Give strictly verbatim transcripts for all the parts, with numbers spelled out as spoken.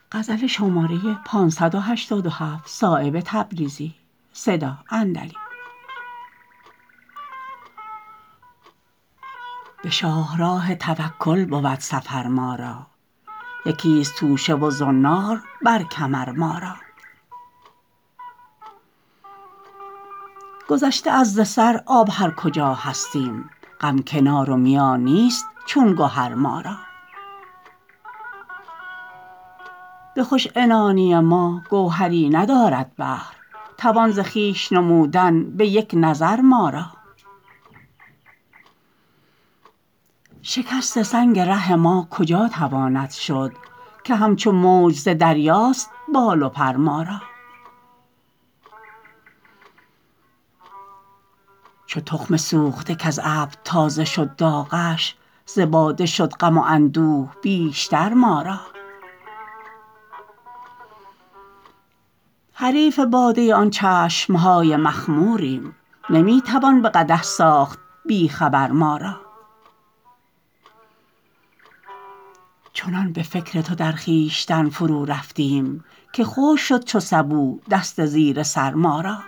غزل شماره پانصد و هشتاد و هفت صایب تبریزی صدا اندلی. به شاهراه توکل بود سفر ما را، یکی است توشه و زنار بر کمر ما را. گذشته است ز سر آب هر کجا هستیم، غم کنار و میان نیست چون گهر ما را. به خوش عنانی ما گوهری ندارد بحر، توان ز خویش نمودن به یک نظر ما را. شکست سنگ ره ما کجا تواند شد، که همچو موج ز دریاست بال و پر ما را. چو تخم سوخته کز ابر تازه شد داغش، ز باده شد غم و اندوه بیشتر ما را. حریف باده آن چشم های مخموریم، نمی توان به قدح ساخت بی خبر ما را. چنان به فکر تو در خویشتن فرو رفتیم، که خشک شد چو سبو دست زیر سر ما را.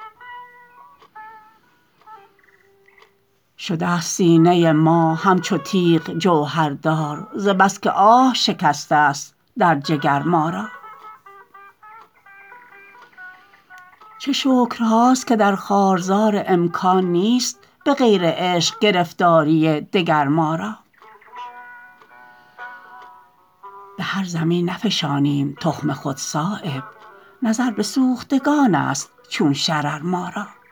شده است سینه ما همچو تیغ جوهردار، ز بس که آه شکسته است در جگر ما را. چه شکرهاست که در خارزار امکان نیست به غیر عشق گرفتاری دگر ما را. به هر زمین نفشانیم تخم خود صایب، نظر به سوختگان است چون شرر ما را.